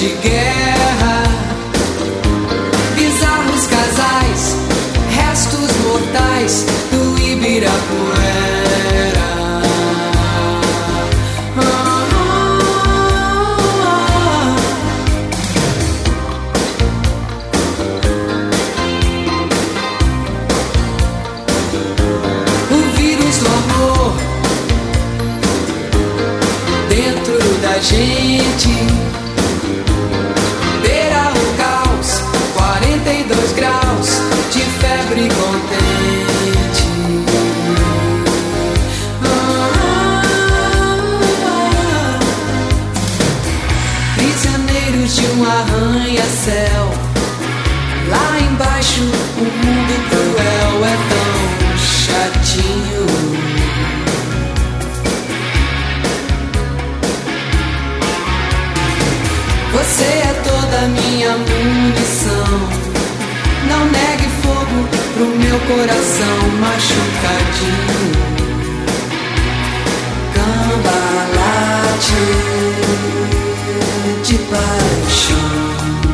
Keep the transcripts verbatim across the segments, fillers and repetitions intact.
de guerra, bizarros casais, restos mortais do Ibirapuera. Gente, beira o caos, quarenta e dois graus de febre contente. Ah, ah, ah. Prisioneiros de um arranha-céu, lá embaixo o mundo cruel é tão chatinho. Você é toda minha munição. Não negue fogo pro meu coração machucadinho. Cambalache de paixão.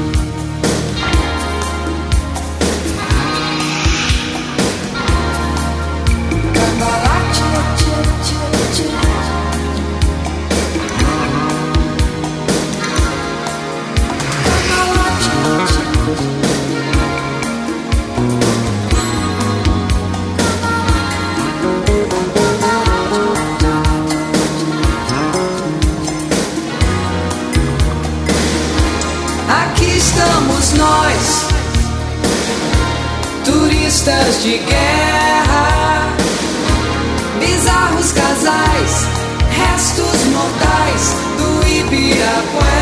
Nós, turistas de guerra, bizarros casais, restos mortais do Ibirapuera.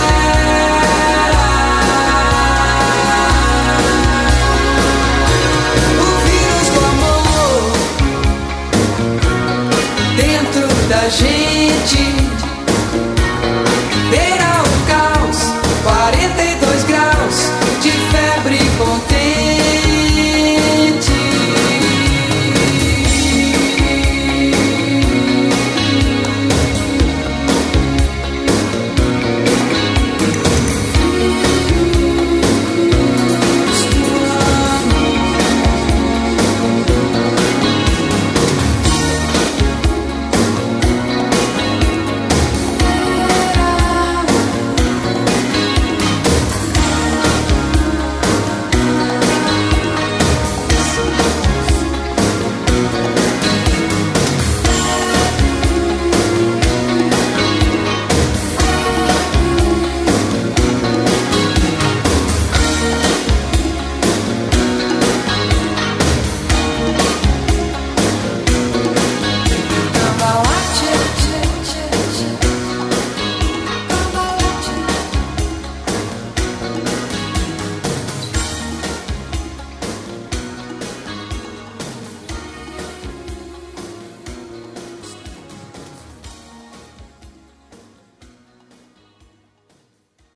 O vírus do amor dentro da gente.